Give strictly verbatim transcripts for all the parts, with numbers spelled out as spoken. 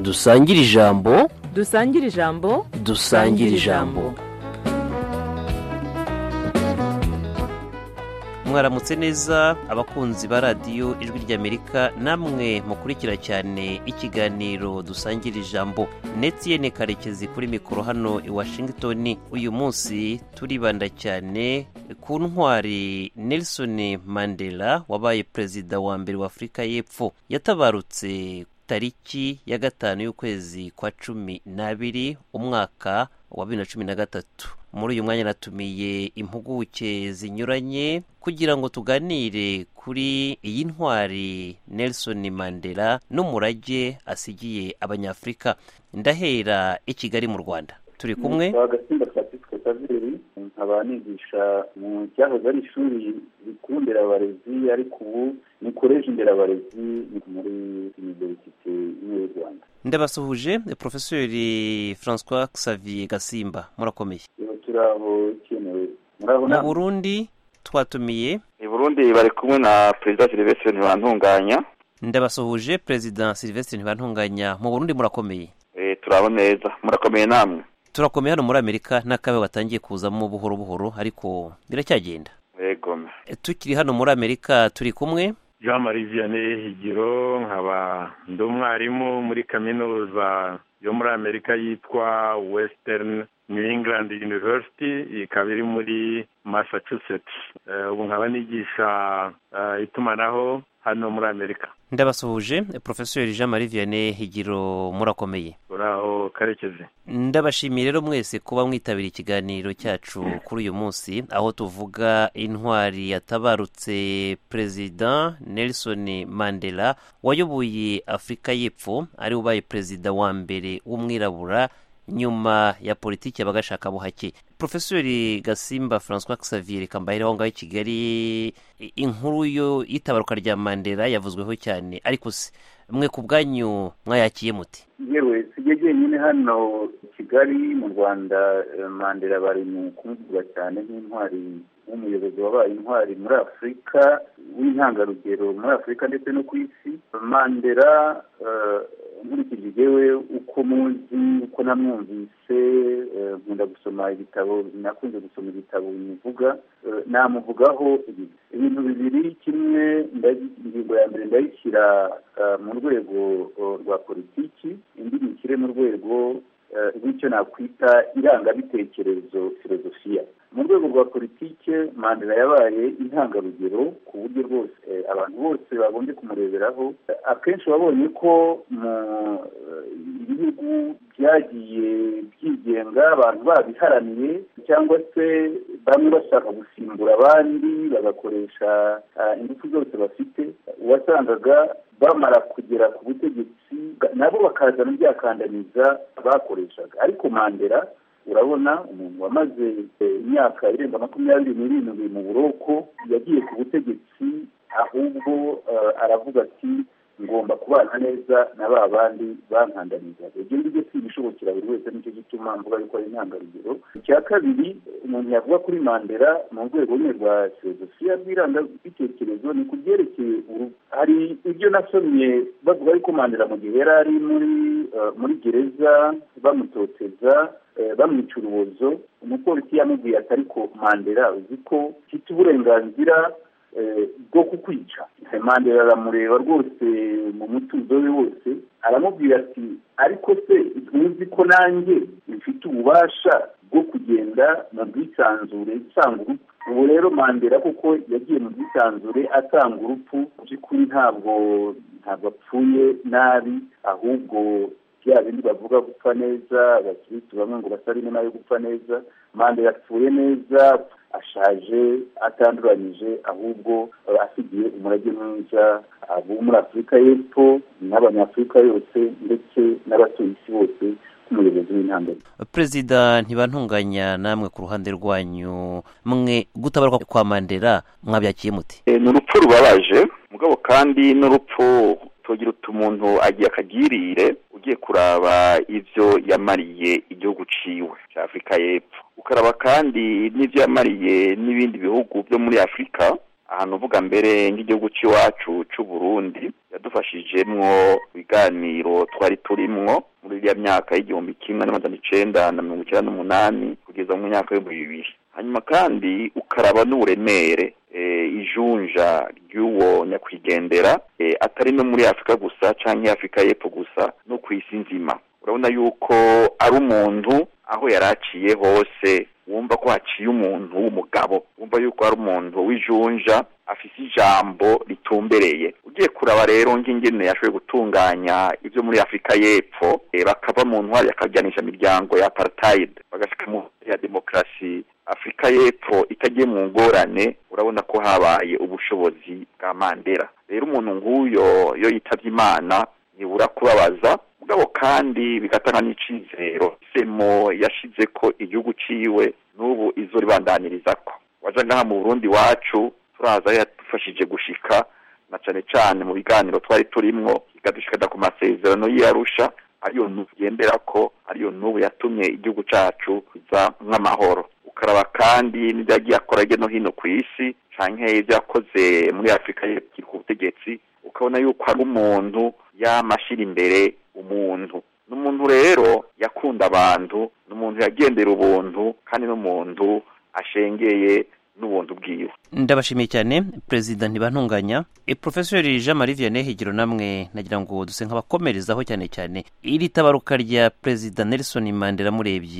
dusangire ijambo dusangire ijambo dusangire ijambo. Mwaramutse neza abakunzi ba radiyo ijwi ry'Amerika, namwe mukurikira cyane ikiganiro dusangira ijambo. Netiyene Karekezi kuri mikoro hano i Washington. Uyu munsi turibanda cyane ku ntwari Nelson Mandela wabaye perezida wa mbere wa Afrika y'Epfo. Yatabarutse tariki ya gatanu y'ukwezi kwa cumi n'abiri umwaka wa bibiri na cumi na gatatu. Muri uyu mwanya natumiye impuguke zinyuranye kugira ngo tuganire kuri iyi ntwari Nelson Mandela n'umurage asigiye abanyafrika. Ndahera i Kigali mu Rwanda. Turi kumwe Agasimba Francisco Saveri, nkaba nigisha mu cyahoze ari ishuri rikundera abarezi, ariko ubu ni college nderabarezi muri Université y'u Rwanda. Ndabasuhuje Professeur François Xavier Gasimba, murakomeye. Turaho cyenewe. Muraho na Burundi twatumiye i Burundi bari kumwe na President Sylvestre Ntibantunganya. Ndabasuhuje President Sylvestre Ntibantunganya. Mu Burundi murakomeye? Eh turabo neza. Murakomeye namwe? Turakomeye hano muri Amerika, n'akabe batangiye kuzamo buhoro buhoro ariko biracyagenda. Yego. E, tukiri hano muri Amerika turi kumwe Jean Marie Vianney Higiro, nkaba ndi umwarimu muri kaminuza yo muri Amerika yitwa Western New England University, ikaba iri muri Massachusetts. Ubu nkaba nigisha itumanaho hano muri Amerika. Ndabasuhuje Professeur Jean Marie Vianney Higiro, murakomeye? Uraho Karekezi. Ndabashimiye rero mwese kuba mwitabira ikiganiro cyacu kuri uyu munsi, aho tuvuga intwari yatabarutse President Nelson Mandela wayoboye Afrika y'Epfo, ari ubaye perezida wa mbere w'umwirabura nyuma ya politiki y'abagashaka buhake. Professeur Gasimba François Xavier Kambaire aho ngaho i Kigali, inkuru yo itabaruka rya Mandela yavuzweho cyane, ariko se mwe ku bwanyu mwayakiye muti? Yewe sijye nyine hano Kigali mu Rwanda, Mandela bari mu kumvuga cyane nk'intwari, umuyobozi wabaye intwari muri Afrika, w'intangarugero muri Afrika ndetse no ku isi. Mandela nkurikije jewe uko muzi, uko namwumvise, nkunda gusoma ibitabo, nakunze gusoma ibitabo bivuga, namuvugaho ibintu bibiri. Kimwe, ingingo ya mbere ndayishyira mu rwego rwa politiki, indi nikire mu rwego rw'icyo nakwita irangabitekerezo, filozofiya. Mu rwego rwa politike, Mandela yabaye intangarugero ku buryo rwose abantu bose bagombye kumureberaho. Akenshi wabonye ko mu bihugu byagiye byigenga abantu babiharaniye, cyangwa se bamwe bashaka gusimbura abandi bagakoresha ingufu zose bafite, wasangaga bamara kugera ku butegetsi nabo bakazana ibyakandamiza bakoreshaga. Ariko Mandela urabona, umuntu wamaze imyaka irenga makumyabiri n'irindwi mu buroko, yagiye ku butegetsi ahubwo uh, aravuga ati ngomba kubana neza na ba bandi bankandamiza. Ibyo ngibyo si ibishobokera buri wese, nicyo gituma mvuga yuko ari intangarugero. Icya kabiri umuntu yavuga kuri Mandela mu rwego rwa filozofiya rw'irangabitekerezo ni ku byerekeye urupfu. Hari ibyo nasomye bavuga yuko Mandela mu gihe yari ari muri uh, muri gereza bamutoteza, bamwica urubozo, umupolisi yamubwiye ati ariko Mandela uzi ko ufite uburenganzira bwo kukwica. Mandela aramureba rwose mu mutuzo we wose, aramubwira ati ariko se ntuzi ko nanjye mfite ububasha bwo kugenda mu bwisanzure nsanga urupfu. Ubu rero Mandela kuko yagiye mu bwisanzure asanga urupfu, by'ukuri ntabwo ntabwo apfuye nabi, ahubwo bya bindi bavuga gupfa neza, abakirisitu bamwe ngo basarime nayo gupfa neza. Mandela yapfuye neza, ashaje, atanduranyije, ahubwo asigiye umurage mwiza abo muri Afrika y'Epfo n'abanyafrika yose ndetse n'abatuye isi bose k'umuyobozi w'intangarugero. Perezida Ntibantunganya, namwe ku ruhande rwanyu mwe gutabaruka kwa Mandela mwabyakiye muti? E, ni urupfu rubabaje, mugabo kandi n'urupfu tugira utumuntu agiye akagirire, ugiye kuraba ivyo yamariye igihugu ciwe cya Afrika y'Epfo, ukaraba kandi n'ivyo yamariye n'ibindi bihugu byo muri Afrika, ahantu uvuga mbere nk'igihugu cy'iwacu cy'u Burundi yadufashijemwo ibiganiro twari turimwo muri iriya myaka y'igihumbi kimwe n'amajana icenda na mirongo icyenda n'umunani kugeza mu myaka y'ibihumbi bibiri. Hanyuma kandi ukaraba n'uburemere e, ijunja ry'uwo nyakwigendera e, atari no muri Afrika gusa canke Afrika y'Epfo gusa no ku isi nzima. Urabona yuko ari umuntu aho yaraciye hose wumva ko haciye umuntu w'umugabo, wumva yuko ari umuntu w'ijunja afise ijambo ritumbereye. Ugiye kuraba rero ngingene yashoboye gutunganya ivyo muri Afrika y'Epfo e, bakava mu ntwari yakajyanisha imiryango ya apartheid bagashika mu ya demokrasi Afrika y'Epfo itagiye mu ngorane, urabona ko habaye ubushobozi bwa Mandela. Rero umuntu nguyo yo yitavye Imana yibura kubabaza mugabo kandi bigatanga n'icizero semo yashize ko igihugu ciwe n'ubu izoribandanyirizako. Waja ngaha mu Burundi wacu turaza yadufashije gushika na cane cane mu biganiro twari turimwo igadushikana ku masezerano y'Arusha ariyo nugenderako ariyo n'ubu yatumye igihugu cacu kiza nk'amahoro. Ukaraba kandi n'ibyagiye akora no hino ku isi canke ivyo yakoze muri Afrika y'Epfo ku butegetsi, ukabona yuko ari umuntu yamashira imbere umuntu. N'umuntu rero yakunda abantu, n'umuntu yagendera ubuntu kandi n'umuntu ashengeye n'ubuntu bwiwe. Ndabashimiye cyane President Ntibantunganya. E Professor Jean Marie Vianney Higiro, namwe nagira ngo duse nk'abakomerezaho cyane cyane iri tabaruka rya President Nelson Mandela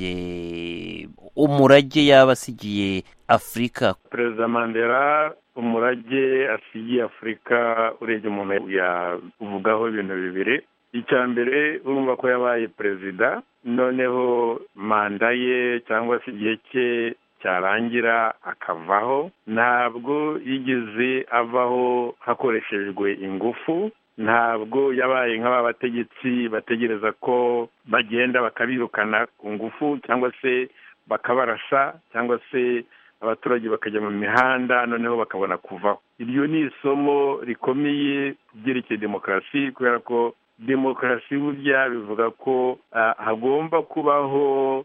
murebye umurage yabasigiye Afrika. President Mandela umurage asigiye Afrika urebye umuntu yavugaho ibintu bibiri. Icya mbere urumva ko yabaye perezida, noneho manda ye cyangwa se igihe cye cyarangira akavaho, ntabwo yigeze avaho hakoreshejwe ingufu, ntabwo yabaye nk'aba bategetsi bategereza ko bagenda bakabirukana ku ngufu cyangwa se bakabarasa cyangwa se abaturage bakajya mu mihanda noneho bakabona kuvaho. Iryo ni isomo rikomeye byerekeye demokarasi, kubera ko demokarasi burya bivuga ko uh, hagomba kubaho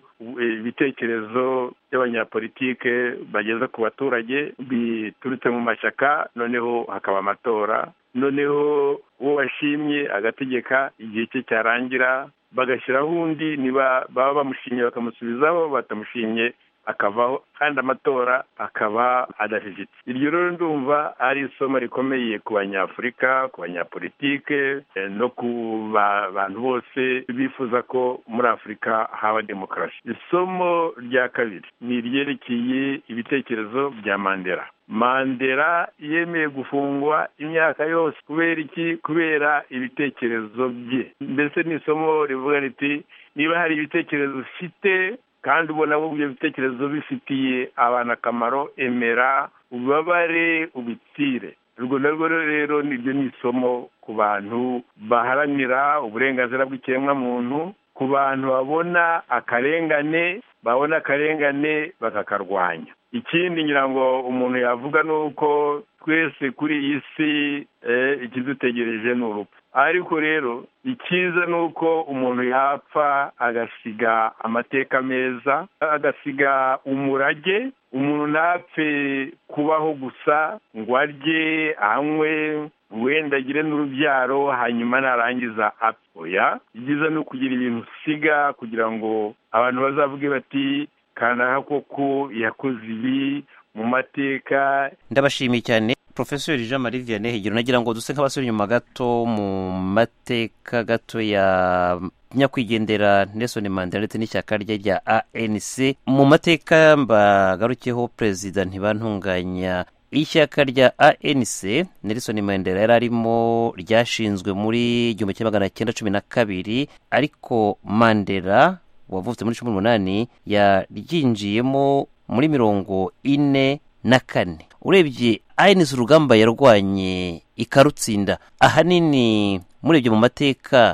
ibitekerezo by'abanyapolitike bageza ku baturage biturutse mu mashyaka, noneho hakaba amatora, noneho uwo washimye agategeka igihe cye cyarangira bagashyiraho undi, niba baba bamushimye bakamusubizaho, batamushimye akavaho, kandi amatora akaba adafite. Iryo rero ndumva ari isomo rikomeye ku banyafurika, ku banyapolitike no ku bantu bose bifuza ko muri Afrika haba demokarasi. Isomo rya kabiri ni iryerekeye ibitekerezo bya Mandela. Mandela yemeye gufungwa imyaka yose kubera iki? Kubera ibitekerezo bye. Mbese ni isomo rivuga riti niba hari ibitekerezo ufite kandi ubona ko ibyo bitekerezo bifitiye abantu akamaro, emera ubabare ubitire. Urwo narwo rero nibyo ni isomo ku bantu baharanira uburenganzira bw'ikiremwa muntu, ku bantu babona akarengane babona akarengane bakakarwanya. Ikindi ngira ngo umuntu yavuga nuko twese kuri iyi si eh, ikidutegereje ni urupfu, ariko rero ikiza nuko umuntu yapfa agasiga amateka meza, agasiga umurage. Umuntu ntapfe kubaho gusa ngo arye anywe wenda agire n'urubyaro hanyuma narangiza apfa. Igiza no kugira ibintu usiga kugira ngo abantu bazavuge bati kanaka koko yakoze ibi mu mateka. Ndabashimiye cyane Professor Jean Marie Vianney Higiro. Nagira ngo duse nk'abasore nyuma gato mu mateka gato ya nyakwigendera Nelson Mandela ndetse n'ishyaka rye rya A N C. Mu mateka mbagarukeho President Ntibantunganya, ishyaka rya A N C Nelson Mandela yari arimo ryashinzwe muri igihumbi kimwe magana cyenda cumi na kabiri, ariko Mandela wavutse muri cumi n'umunani yaryinjiyemo muri mirongo ine na kane. Urebye A N C urugamba yarwanye ikarutsinda, ahanini murebye mu mateka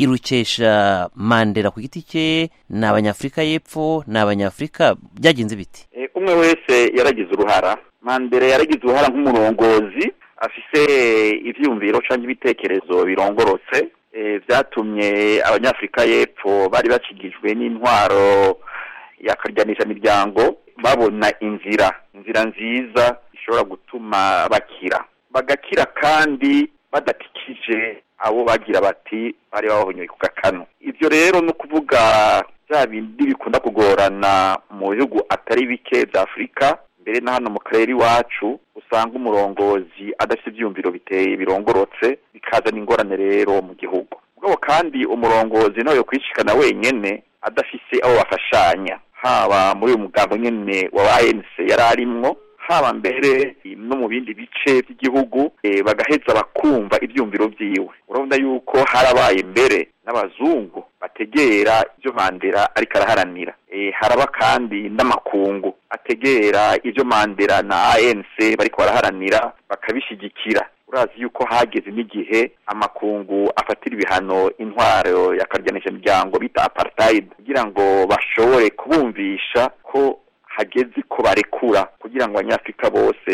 irukesha Mandela ku giti cye, ni Abanyafurika y'Epfo, ni Abanyafurika, byagenze biti? E, umwe wese yaragize uruhara. Mandela yaragize uruhara nk'umurongozi, afise ivyumviro canke ibitekerezo birongorotse e, vyatumye Abanyafurika y'Epfo bari bakigijwe n'intwaro yakaryanisha miryango babona inzira inzira nziza bishobora gutuma bakira bagakira kandi badatikije abo bagira bati bari babonye ku gakano. Ibyo rero no kuvuga bya bindi bikunda kugorana mu bihugu atari bike bya Afurika, mbere na hano mu karere iwacu usanga umurongozi adafite ibyumviro biteye birongorotse bikazana ingorane rero mu gihugu. Ubwo kandi umurongozi nawe kwishikana wenyene adafise abo bafashanya, haba muri uyu mugambo nyene wa A N C yari arimwo, haba mbere no mu bindi bice by'igihugu, e, bagaheza bakumva ibyumviro byiwe. Urabona yuko harabaye mbere n'abazungu bategera ibyo Mandela ariko araharanira, e, haraba kandi n'amakungu ategera ibyo Mandela na A N C bariko baraharanira bakabishigikira. Urazi yuko hageze n'igihe amakungu afatira ibihano intwaro yakaryanisha imiryango bita apartheid kugira ngo bashobore kubumvisha ko hageze ko barekura, kugira ngo abanyafrika bose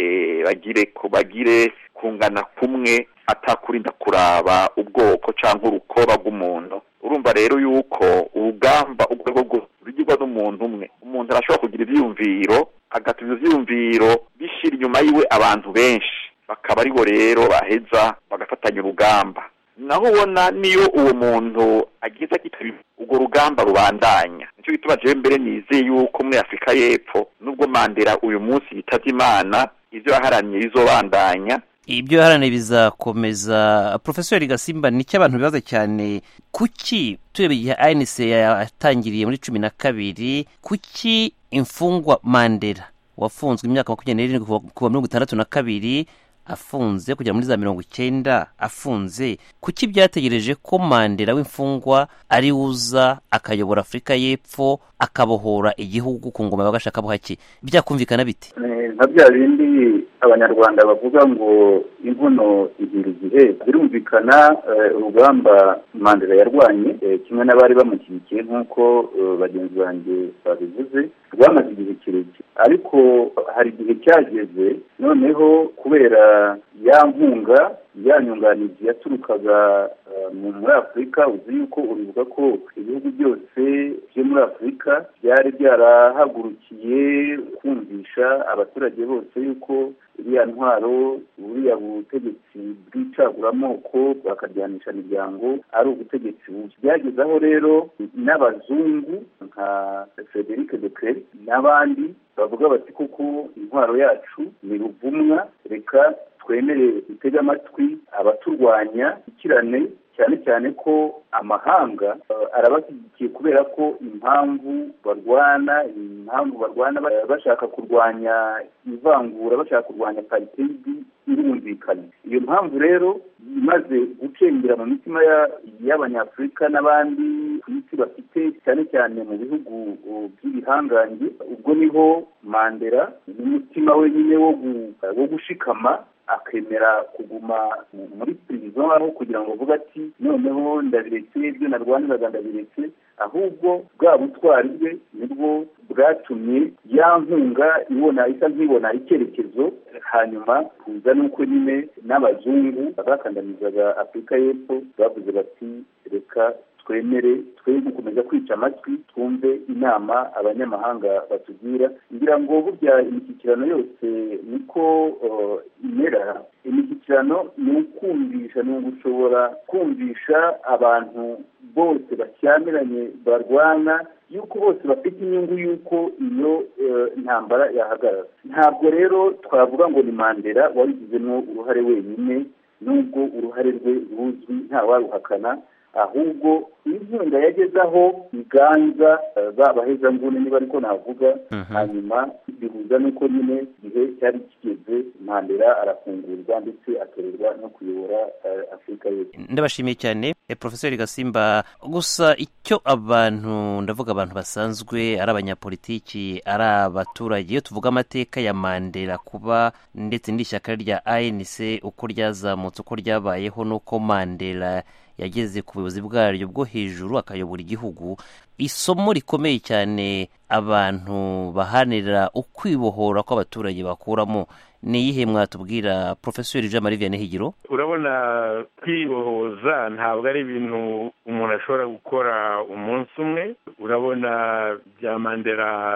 bagire ko bagire kungana kumwe atakurinda kuraba ubwoko canke urukoba rw'umuntu. Urumva rero yuko urugamba ubwo rugirwa n'umuntu umwe. Umuntu arashobora kugira ivyumviro agatuza ivyumviro bishira inyuma yiwe abantu benshi, bakaba aribo rero baheza bagafatanya urugamba. Naho ubona niyo uwo muntu agize akitari urwo rugamba rubandanya. Nicyo gituma je mbere nizeye yuko muri Afrika y'Epfo nubwo Mandela uyu munsi yitavye Imana, ivyo yaharaniye bizobandanya, ibyo yaharaniye bizakomeza. Professor Gasimba, nicyo abantu bibaza cyane, kuki turebeye A N C yatangiriye muri cumi na kabiri, kuki imfungwa Mandela wafunzwe imyaka makumyabiri n'irindwi kuva mirongo itandatu na kabiri afunze kugera muri za mirongo icyenda afunze, kuki byategereje ko Mandela w'imfungwa ari uza akayobora Afurika y'Epfo akabohora igihugu ku ngoma y'agashaka buhake? Byakumvikana bite? nka bya bindi abanyarwanda bavuga ngo inkono igira igihe. Birumvikana urugamba Mandela yarwanye kimwe n'abari bamushyigikiye nk'uko bagenzi banjye babivuze rwamaze igihe kirekire, ariko hari igihe cyageze noneho kubera ya nkunga ya nyunganizi yaturukaga muri Afurika. Uzi yuko uribuka ko ibihugu byose byo muri Afurika byari byarahagurukiye kumvisha abaturage bose yuko iriya ntwaro, buriya butegetsi bw'icaguramoko bakaryanisha imiryango ari ubutegetsi bubi. Byagezaho rero n'abazungu nka Frederic de Klerk n'abandi bavuga bati kuko intwaro yacu ni ruvumwa, reka twemere gutega amatwi abaturwanya ikirane, cyane cyane ko amahanga arabashyigikiye kubera ko impamvu barwana impamvu barwana bashaka kurwanya ivangura, bashaka kurwanya apartheid irumvikana. Iyo mpamvu rero imaze gucengera mu mitima y'abanyafurika n'abandi ku isi bafite cyane cyane mu bihugu by'ibihangange. Ubwo niho Mandela n'umutima we nyine wo gushikama akemera kuguma muri prison aho kugira ngo avuga ati noneho ndabiretse, ibyo narwaniraga ndabiretse, ahubwo bwa butwari bwe nibwo bwatumye ya nkunga ibona isa nkibona icyerekezo. Hanyuma kuza nuko nyine n'abazungu bakandamizaga Afurika y'Epfo bavuze bati reka twemere twe gukomeza kwica amatwi twumve inama abanyamahanga batugira. Ngira ngo burya imishyikirano yose niko uh, imera. Imishyikirano ni ukumvisha, ni ugushobora kumvisha abantu bose bashyamiranye barwana yuko bose bafite inyungu yuko iyo uh, ntambara yahagarara. Ntabwo rero twavuga ngo ni Mandela wabigizemo uruhare wenyine, nubwo uruhare rwe ruzwi ntawaruhakana, ahubwo inkunga yagezaho iganza babaheza ngune niba ariko navuga. Hanyuma bihuza nuko nyine igihe cyari kigeze Mandela arafungurwa ndetse atorerwa no kuyobora uh, Afurika y'Epfo. Ndabashimiye cyane e, Professor Gasimba. Gusa icyo abantu ndavuga abantu basanzwe ari abanyapolitiki ari abaturage, iyo tuvuga amateka ya Mandela kuba ndetse n'ishyaka rya A N C uko ryazamutse uko ryabayeho nuko Mandela yageze ku buyobozi bwaryo bwo hejuru akayobora igihugu, isomo rikomeye cyane abantu bahanira ukwibohora kw'abaturage bakuramo ni iyihe mwatubwira Professor Jean Marie Vianney Higiro? Urabona kwibohoza ntabwo ari ibintu umuntu ashobora gukora umunsi umwe. Urabona bya Mandela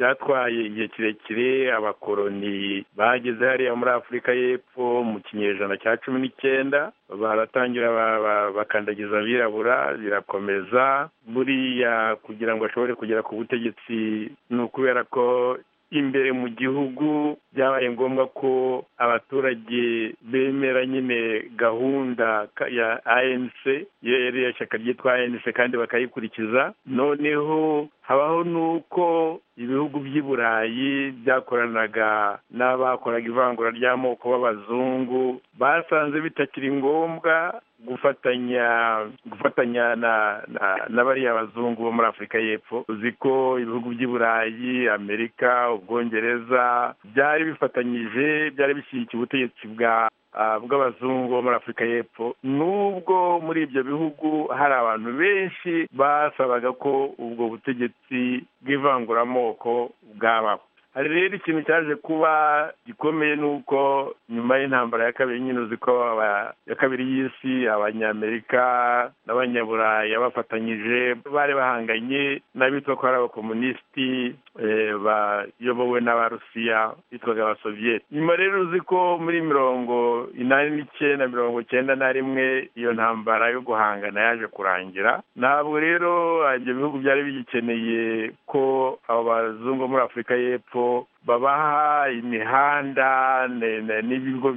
byatwaye igihe kirekire. Abakoloni bageze hariya muri Afurika y'Epfo mu kinyejana cya cumi n'icyenda, baratangira bakandagiza abirabura, birakomeza. Buriya kugira ngo bashobore kugera ku butegetsi ni ukubera ko imbere mu gihugu byabaye ngombwa ko abaturage bemera nyine gahunda ya A N C, yari ishyaka ryitwa A N C, kandi bakayikurikiza. Noneho habaho nuko ibihugu by'i Burayi byakoranaga n'abakoraga ivangura ry'amoko b'abazungu, basanze bitakiri ngombwa gufatanya gufatanya na na bariya abazungu bo muri Afurika y'Epfo. Uzi ko ibihugu by'i Burayi, Amerika, Ubwongereza byari bifatanyije, byari bishyigikiye ubutegetsi bwa bw'abazungu bo muri Afurika y'Epfo, nubwo muri ibyo bihugu hari abantu benshi basabaga ko ubwo butegetsi bw'ivanguramoko bwabaho. Hari rero ikintu cyaje kuba gikomeye, nuko nyuma y'intambara ya kabiri nyine uzi ko ya kabiri y'isi, abanyamerika n'abanyaburayi bafatanyije bari bahanganye n'abitwa ko ari abakomunisiti bayobowe n'abarusiya bitwaga abasoviyeti. Nyuma rero uzi ko muri mirongo inani n'icyenda mirongo cyenda na rimwe iyo ntambara yo guhangana yaje kurangira. Ntabwo rero ibyo bihugu byari bigikeneye ko abo bazungu muri Afurika y'Epfo babaha imihanda n'ibigo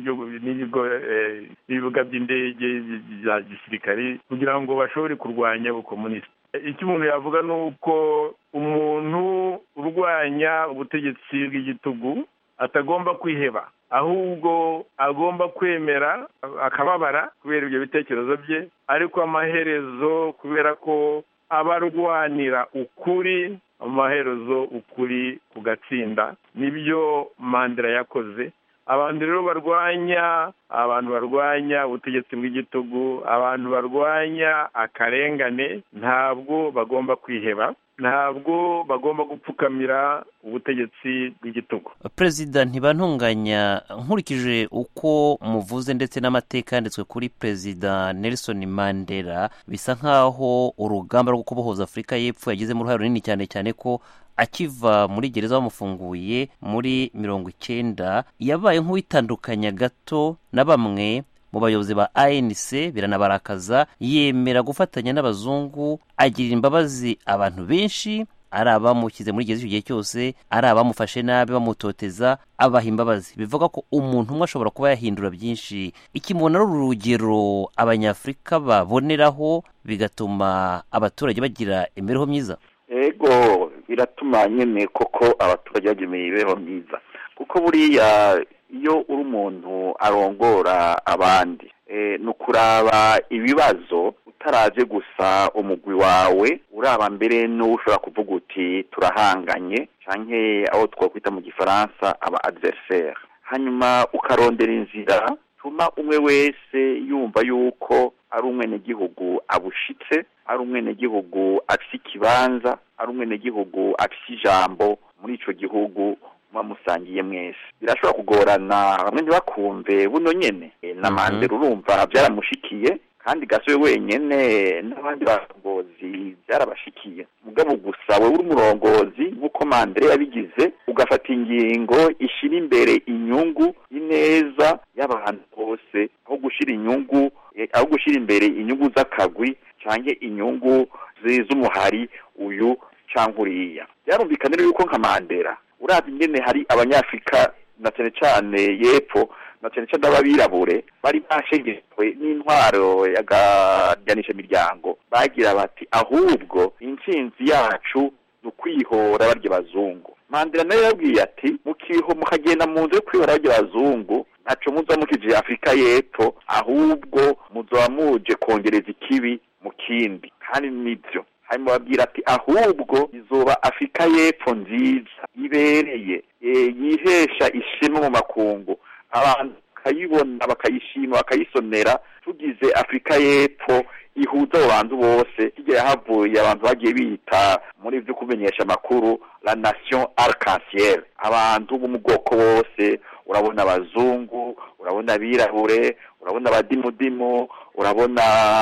n'ibibuga by'indege bya gisirikari kugira ngo bashobore kurwanya ubukomunisiti. Icyo umuntu yavuga ni uko umuntu urwanya ubutegetsi bw'igitugu atagomba kwiheba, ahubwo agomba kwemera akababara kubera ibyo bitekerezo bye, ariko amaherezo kubera ko abarwanira ukuri, amaherezo ukuri kugatsinda. Nibyo Mandela yakoze. Abantu rero barwanya abantu barwanya ubutegetsi bw'igitugu, abantu barwanya akarengane, ntabwo bagomba kwiheba, ntabwo bagomba gupfukamira ubutegetsi bw'igitugu. Perezida Ntibantunganya, nkurikije uko muvuze ndetse n'amateka yanditswe kuri Perezida Nelson Mandela, bisa nk'aho urugamba rwo kubohoza Afurika y'Epfo yagizemo uruhare runini, cyane cyane ko akiva muri gereza bamufunguye muri mirongo icyenda yabaye nk'uwitandukanya gato na bamwe mu bayobozi ba A N C, biranabarakaza. Yemera gufatanya n'abazungu, agirira imbabazi abantu benshi, ari abamushyize muri gereza icyo gihe cyose, ari abamufashe nabi bamutoteza, abaha imbabazi. Bivuga ko umuntu umwe ashobora kuba yahindura byinshi. Ikimubona ari urugero abanyafurika baboneraho, bigatuma abaturage bagira imibereho myiza. Ego, biratuma nyine koko abaturage bagira imibereho myiza, kuko buriya iyo uri umuntu arongora abandi ni ukuraba ibibazo utaraje gusa umugwi wawe, uraba mbere n'uwo ushobora kuvuga uti turahanganye, canke aho twakwita mu gifaransa aba adversaire, hanyuma ukarondera inzira tuma umwe wese yumva yuko ari umwenegihugu abushitse, ari umwenegihugu afise ikibanza, ari umwenegihugu afise ijambo muri ico gihugu musangiye mwese. Birashobora kugorana, bamwe ntibakumve buno nyene. E, na Mandela urumva byaramushikiye, kandi gasoye wenyene n'abandi barongozi byarabashikiye. Mugabo gusa we uri umurongozi nk'uko Mandela yabigize, ugafata ingingo ishira imbere inyungu ineza y'abantu bose, aho gushira inyungu aho gushira imbere inyungu z'akagwi canke inyungu z'umuhari uyu canke uriya. Byarumvikana yuko nka Mandela urazi ingene hari abanyafrika na cyane cyane y'Epfo na cyane cyane ababirabure bari bashegeshwe n'intwaro yaganisha imiryango, bagira bati ahubwo intsinzi yacu dukwihora barya bazungu. Mandela nawe yabwiye ati mukiho mukagenda mu nzu yo kwihora barya bazungu, ntaco muza mukije Afurika y'Epfo, ahubwo muzoba muje kongereza ikibi mu kindi. Kandi nibyo hanyuma babwira ati ahubwo izoba Afurika y'Epfo nziza ibereye, e, yihesha ishema mu makungu, abantu bakayibona bakayishima bakayisonera, tugize Afurika y'Epfo ihuza abo bantu bose. Kigiye havuye abantu bagiye bita muri byo kumenyesha amakuru la nation arc-en-ciel, abantu bo mu bwoko bose, urabona abazungu, urabona abirabure, urabona abadimudimu, urabona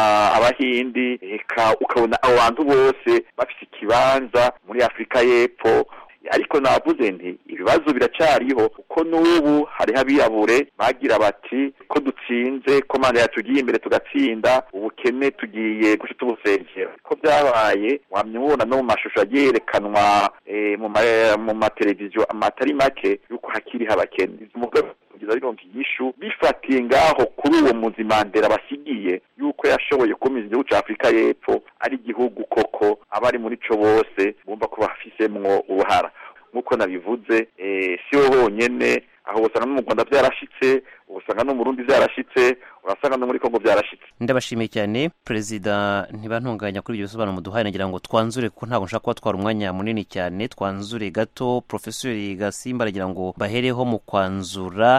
abahindi, eka ukabona abo bantu bose bafite ikibanza muri Afurika y'Epfo. ariko navuze nti ibibazo biracariho kuko n'ubu hariho abirabure bagira bati ko dutsinze ko manda yatugiye imbere tugatsinda ubukene tugiye guca tubusengera ko byabaye wamye ubona no mu mashusho agerekanwa e, mu mateleviziyo amatari make yuko hakiriho abakene umugabo kugira rironka igishu bifatiye ngaho kuri uwo muzimandera basigiye yuko yashoboye kumiza igihugu cya Afrika y'Epfo ari igihugu koko abari muri co bose bumva ko bafisemwo uruhara nkuko nabivuze eh si ho honyene aho usanga no mu Rwanda byarashitse usanga no mu Burundi byarashitse urasanga no muri Kongo byarashitse. Ndabashimiye cyane Perezida ntibantunganya kuri ibyo bisobanuro muduhaye nagira ngo twanzure ko ntabwo nshaka kuba twara umwanya munini cyane twanzure gato. Professor Gasimba aragira ngo bahereho mu kwanzura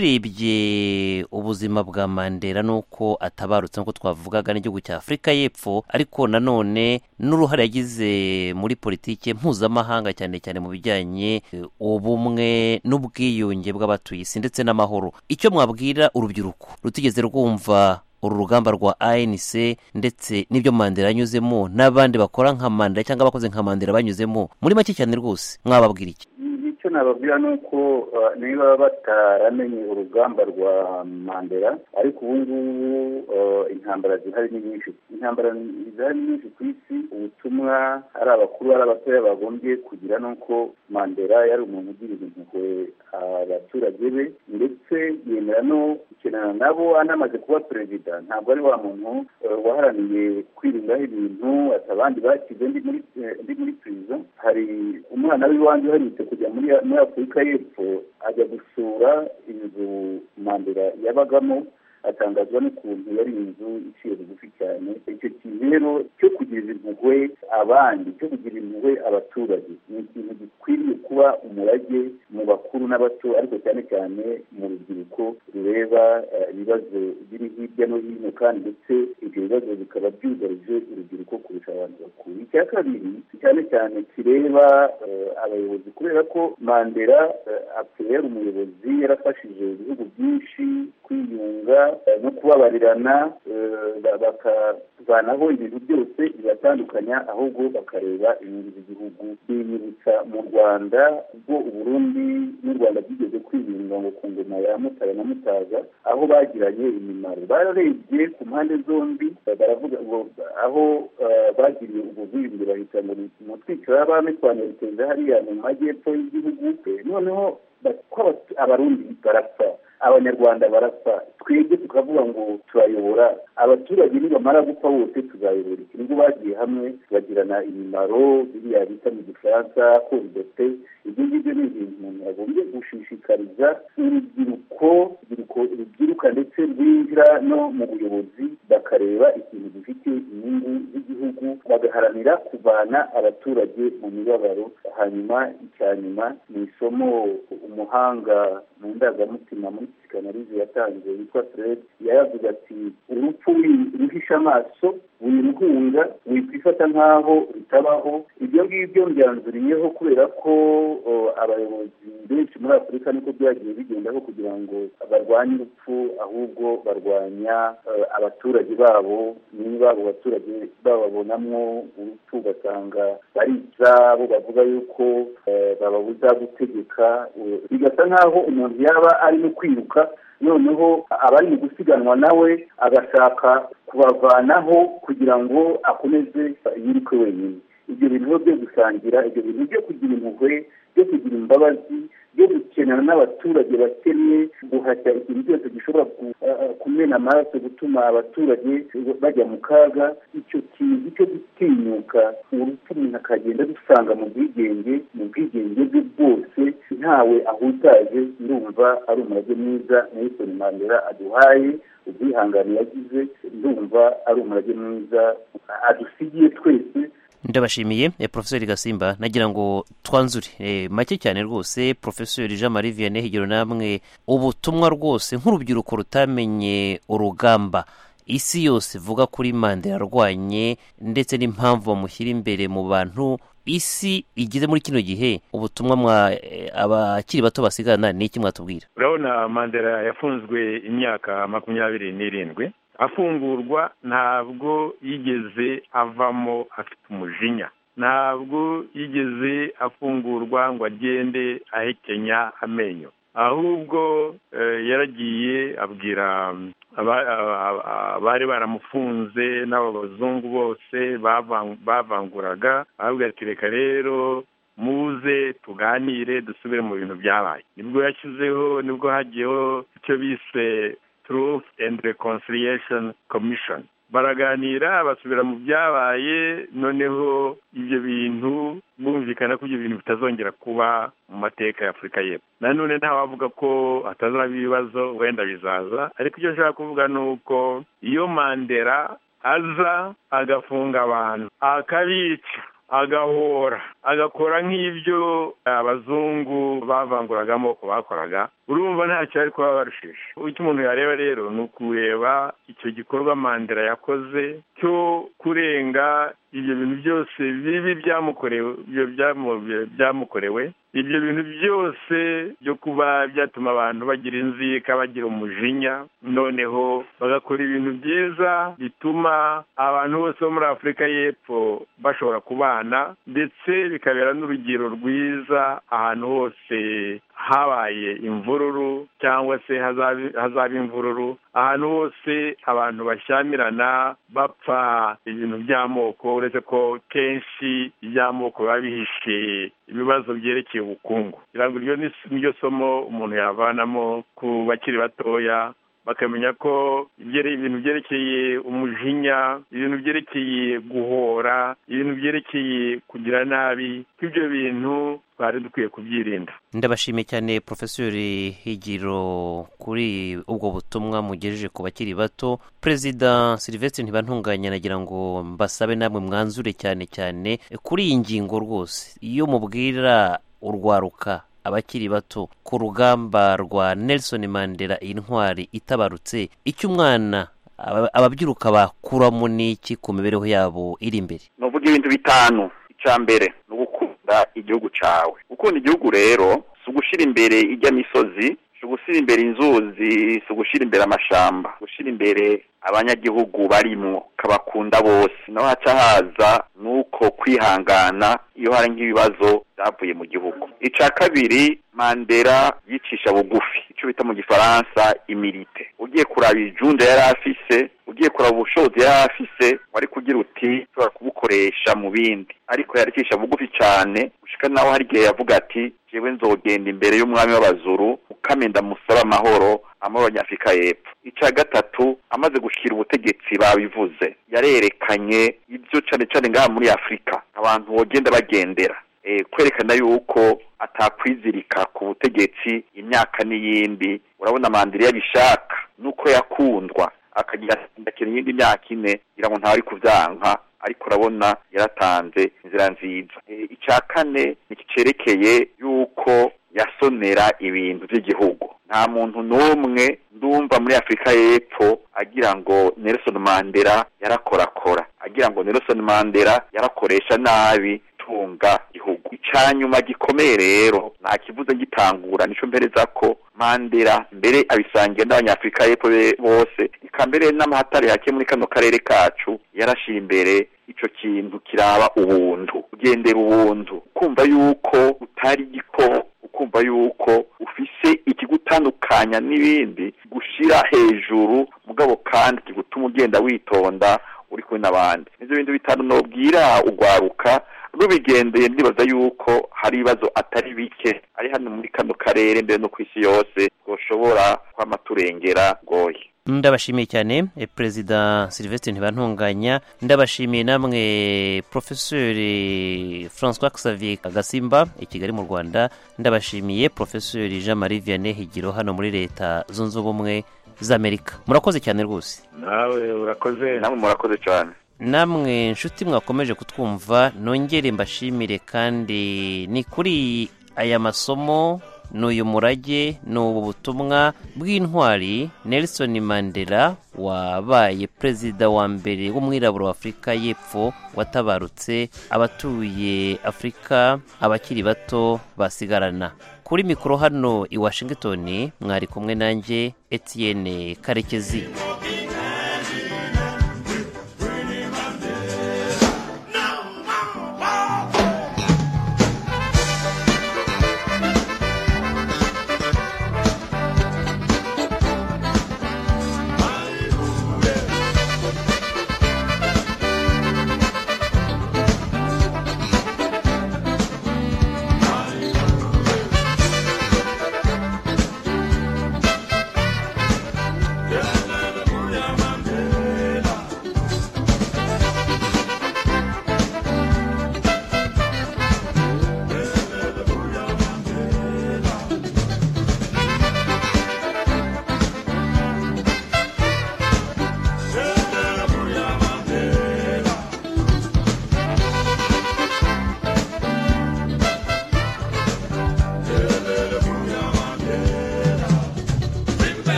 turebye ubuzima bwa Mandela nuko atabarutse nko twavugaga n'igihugu cya Afrika y'Epfo ariko nanone n'uruhare yagize muri politike mpuzamahanga cyane cyane mu bijyanye ubumwe n'ubwiyunge bw'abatuye isi ndetse n'amahoro. Icyo mwabwira urubyiruko rutigeze rwumva uru rugamba rwa A N C ndetse n'ibyo Mandela yanyuzemo n'abandi bakora nka Mandela cyangwa abakoze nka Mandela banyuzemo muri make cyane rwose mwababwira iki? Icyo nababwira nuko uh, niba bataramenye urugamba rwa Mandela ariko ubu ngubu uh, intambara zihari ni nyinshi intambara zihari nyinshi ku isi ubutumwa ari abakuru ari abatoya bagombye kugira nuko Mandela yari umuntu ugira impuhwe abaturage be ndetse yemera no gukenana nabo anamaze kuba perezida ntabwo ari wa muntu uh, waharaniye kwirindaho ibintu atabandi bakize ndi muri ndi muri prison. Hari umwana w'iwanjye uherutse kujya muri muri Afrika y'Epfo ajya gusura inzu Mandela yabagamo atangazwa n'ukuntu yari inzu iciye bugufi cyane. Icyo kintu rero cyo kugira impuhwe abandi cyo kugira impuhwe abaturage ni ikintu gikwiriye kuba umurage mu bakuru n'abato ariko cyane cyane mu rubyiruko rureba ibibazo biri hirya no hino kandi ndetse ibyo bibazo bikaba byugarije urubyiruko kurusha abantu bakuru. Icya kabiri cyane cyane kireba abayobozi kubera ko Mandela apfuye yari umuyobozi yarafashije ibihugu byinshi kwiyunga no kubabarirana bakavanaho ibintu byose bibatandukanya ahubwo bakareba inyungu z'igihugu. Biyibutsa mu Rwanda ubwo Uburundi n'u Rwanda byigeze kwiyunga ngo ku ngoma ya Mutara na Mutaga aho bagiranye imimaro bararebye ku mpande zombi baravuga ngo aho bagiriye ubuvuyunge bahita ngo mu twiciro abami twanyerekeza hariya mu majyepfo y'igihugu noneho abarundi barapfa abanyarwanda barapfa twebwe tukavuga ngo turayobora abaturage nibamara gupfa bose tuzayobora iki nibwo bagiye hamwe bagirana imimaro biriya bita mu gifaransa kondote. Ibyo ngibyo ni ibintu umuntu yagombye gushishikariza urubyiruko rubyiruka ndetse rwinjira no mu buyobozi bakareba ikintu gifite inyungu z'igihugu bagaharanira kuvana abaturage mu mibabaro. Hanyuma icya nyuma ni isomo umuhanga mu ndangamutima muri psikanalize yatanze witwa Freud yaravuga ati urupfu ruhisha amaso wiruhunga wikwifata nk'aho rutabaho. Ibyo ngibyo byanzuriyeho kubera ko abayobozi benshi muri Afurika niko byagiye bigendaho kugira ngo barwanye urupfu ahubwo barwanya abaturage babo. Niba abo baturage bababonamwo urupfu basanga barica bo bavuga yuko bababuza gutegeka bigasa nk'aho umuntu yaba ari no kwiruka noneho abari mu gusiganwa nawe agashaka kubavanaho kugira ngo akomeze yiruke wenyine. Ibyo bintu byo gusangira ibyo bintu byo kugira impuhwe byo kugira imbabazi byo gukenana n'abaturage bakennye guhashya ikintu cyose gishobora kumena amaraso gutuma abaturage bajya mu kaga. Icyo kintu cyo gutinyuka urupfu umuntu akagenda dusanga mu bwigenge mu bwigenge bwe bwose ntawe ahutaje. Ndumva ari umurage mwiza Nelson Mandela aduhaye ubwihangane yagize. Ndumva ari umurage mwiza adusigiye twese. Ndabashimiye eh, Professor Gasimba nagira ngo twanzure eh, make cyane rwose Professor Jean Marie Vianney Higiro namwe ubutumwa rwose nk'urubyiruko rutamenye urugamba isi yose vuga kuri Mandela arwanye ndetse n'impamvu bamushyira imbere mu bantu isi igize muri kino gihe ubutumwa mwa eh, abakiri bato basigana n'iki mwatubwira? Urabona Mandela yafunzwe imyaka makumyabiri n'irindwi afungurwa ntabwo yigeze avamo afite umujinya ntabwo yigeze afungurwa ngo agende ahekenya amenyo, ahubwo yaragiye abwira abari baramufunze n'abo bazungu bose bavanguraga, ababwira ati reka rero muze tuganire dusubire mu bintu byabaye. Nibwo yashyizeho nibwo hagiyeho icyo bise Truth and Reconciliation Commission, baraganira basubira mu byabaye, noneho ibyo bintu bumvikana ko ibyo bintu bitazongera kuba mu mateka ya Afurika y'Epfo. Nanone ntawavuga ko hatazaba ibibazo, wenda bizaza, ariko icyo nshaka kuvuga ni uko iyo Mandela aza agafunga abantu akabica agahora agakora nk'ibyo abazungu bavanguraga amoko bakoraga, urumva ntacyo ari kuba barushije. Icyo umuntu yareba rero ni ukureba icyo gikorwa Mandela yakoze cyo kurenga ibyo bintu byose bibi byamukorewe byamukorewe ibyo bintu byose byo kuba byatuma abantu bagira inzika, bagira umujinya, noneho bagakora ibintu byiza bituma abantu bose bo muri Afurika y'Epfo bashobora kubana, ndetse bikabera n'urugero rwiza ahantu hose habaye imvururu cyangwa se hazaba imvururu, ahantu hose abantu bashyamirana bapfa ibintu by'amoko, uretse ko kenshi iby'amoko biba bihishe ibibazo byerekeye ubukungu. Iryo niryo somo umuntu yavanamo ku bakiri batoya, bakamenya ko ibintu byerekeye umujinya, ibintu byerekeye guhora, ibintu byerekeye kugira nabi, ibyo bintu twari dukwiye kubyirinda. Ndabashimiye cyane Profesori Higiro kuri ubwo butumwa mugejeje ku bakiri bato. Perezida Sylvestre Ntibantunganya, nagira ngo mbasabe namwe mwanzure cyane cyane kuri iyi ngingo rwose, iyo mubwira urwaruka abakiri bato ku rugamba rwa Nelson Mandela, intwari itabarutse, icyo umwana ababyiruka bakuramo n'iki ku mibereho yabo iri imbere? Nuvuga ibintu bitanu. Icya mbere ni ugukunda igihugu cyawe. Gukunda igihugu rero si ugushyira imbere ijya misozi, si ugushyira imbere inzuzi, si ugushyira imbere amashamba, gushyira imbere abanyagihugu barimo kabakunda bose. Naho haca haza nuko kwihangana iyo hari nk'ibibazo byavuye mu gihugu. Icya kabiri, Mandela yicisha bugufi, icyo bita mu gifaransa imilite. Ugiye kuraba ijunda yari afise, ugiye kuraba ubushobozi yari afise, wari kugira uti ushobora kubukoresha mu bindi, ariko yaricisha bugufi cyane gushika naho hari igihe yavuga ati jewe nzogenda imbere y'umwami w'abazuru ukamenda musaba amahoro amahoro y'Afurika y'Epfo. Icya gatatu, amaze gushikira ubutegetsi babivuze, yarerekanye ibyo cyane cyane ngaha muri Afurika abantu bogenda bagendera, e, kwerekana yuko atakwizirika ku butegetsi imyaka n'iyindi. Urabona Mandela yabishaka nuko yakundwa akagira ndakira iyindi myaka ine kugira ngo ntawari kuvyanka, ariko urabona yaratanze inzira nziza. E, icya kane nikicerekeye yuko yasonera ibintu by'igihugu. Nta muntu n'umwe ndumva muri Afurika y'Epfo agira ngo Nelson Mandela yarakorakora, agira ngo Nelson Mandela yarakoresha nabi tunga igihugu. Icyanyuma gikomeye rero nta kivuze gitangura, nico mbereza ko Mandela mbere abisangiye n'abanyafurika y'Epfo bose, ikambere n'amahatari yake muri kano karere kacu, yarashira imbere ico kintu kiraba ubuntu, ugendera ubuntu, kumva yuko utari giko, ukumva yuko ufise ikigutandukanya n'ibindi, gushira hejuru mugabo kandi kigutuma ugenda witonda uri kumwe n'abandi. Nivyo bintu bitanu nobwira ugwaruka rubigendeye. Ndibaza yuko hari ibibazo atari bike ari hano muri kano karere mbere no kwisi yose goshobora kwama turengera goye. Ndabashimiye cyane e, Perezida Sylvestre Ntibantunganya. Ndabashimiye namwe Professeur François Xavier Gasimba i Kigali mu Rwanda. Ndabashimiye Professeur Jean Marie Vianney Higiro hano muri Leta Zunze Ubumwe z'Amerika. Murakoze cyane rwose. Nawe urakoze. Namwe murakoze cyane. Namwe nshuti mwakomeje kutwumva, nongere mbashimire, kandi ni kuri aya masomo n'uyu murage n'ubu butumwa bw'intwari Nelson Mandela, wabaye perezida wa mbere w'umwirabura wa Afurika y'Epfo watabarutse, abatuye Afurika abakiri bato basigarana. Kuri mikoro hano i Washington mwari kumwe nanjye Etienne Karekezi.